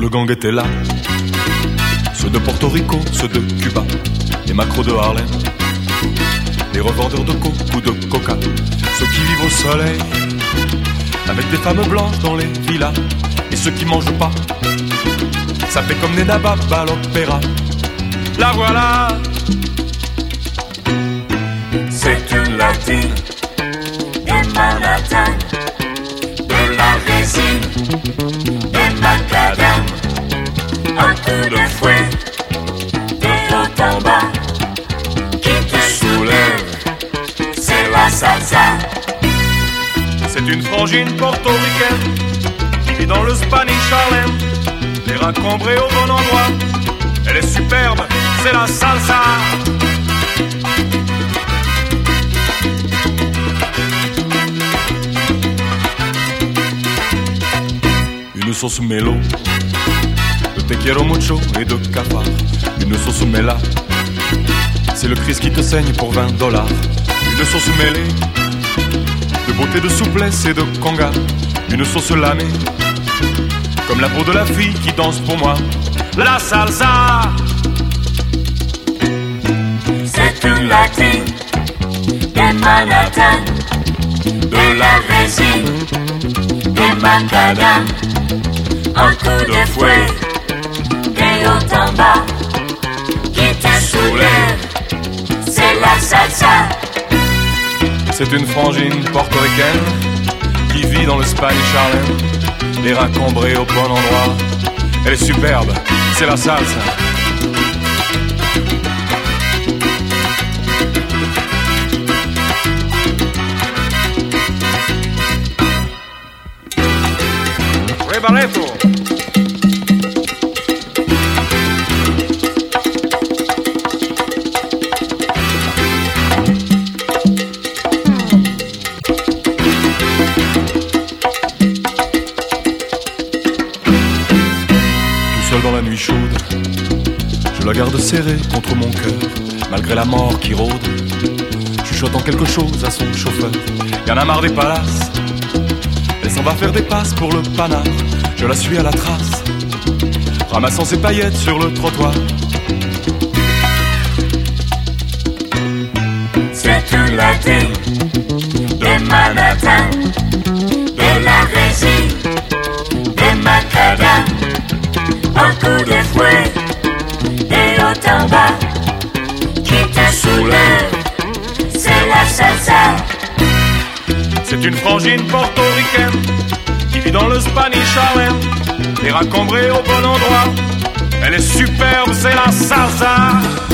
le gang était là. Ceux de Porto Rico, ceux de Cuba, les macros de Harlem, les revendeurs de coke ou de coca, ceux qui vivent au soleil, avec des femmes blanches dans les villas, et ceux qui mangent pas, ça fait comme des nababs à l'opéra. La voilà, c'est une latine, des Manhattan, de la résine, des macadam, un coup de fouet, des hauts en bas, qui te soulève, c'est la salsa. c'est une frangine portoricaine, qui vit dans le Spanish Harlem, les rats cambrés au bon endroit, elle est superbe, c'est la salsa. Une sauce mélo, de te quiero mucho et de cafard. Une sauce méla, c'est le Christ qui te saigne pour $20. Une sauce mêlée, de beauté, de souplesse et de conga. Une sauce lamée, comme la peau de la fille qui danse pour moi. La salsa, c'est une latine, des Manhattan, de la résine, des macadam, un coup de fouet, des hauts en bas, qui te soulève, c'est la salsa. c'est une frangine portoricaine qui vit dans le Spanish Harlem, les rats cambrés au bon endroit. Elle est superbe, c'est la salsa. Barreto. Tout seul dans la nuit chaude, je la garde serrée contre mon cœur, malgré la mort qui rôde, chuchotant quelque chose à son chauffeur. Y'en a marre des palaces, elle s'en va faire des passes pour le panard. Je la suis à la trace, ramassant ses paillettes sur le trottoir. C'est une latine, des Manhattan, de la résine, des macadam, un coup de fouet, des hauts en bas, qui te soulève, c'est la salsa. C'est une frangine portoricaine qui vit dans le Spanish Harlem, les rats cambrés au bon endroit. Elle est superbe, c'est la salsa.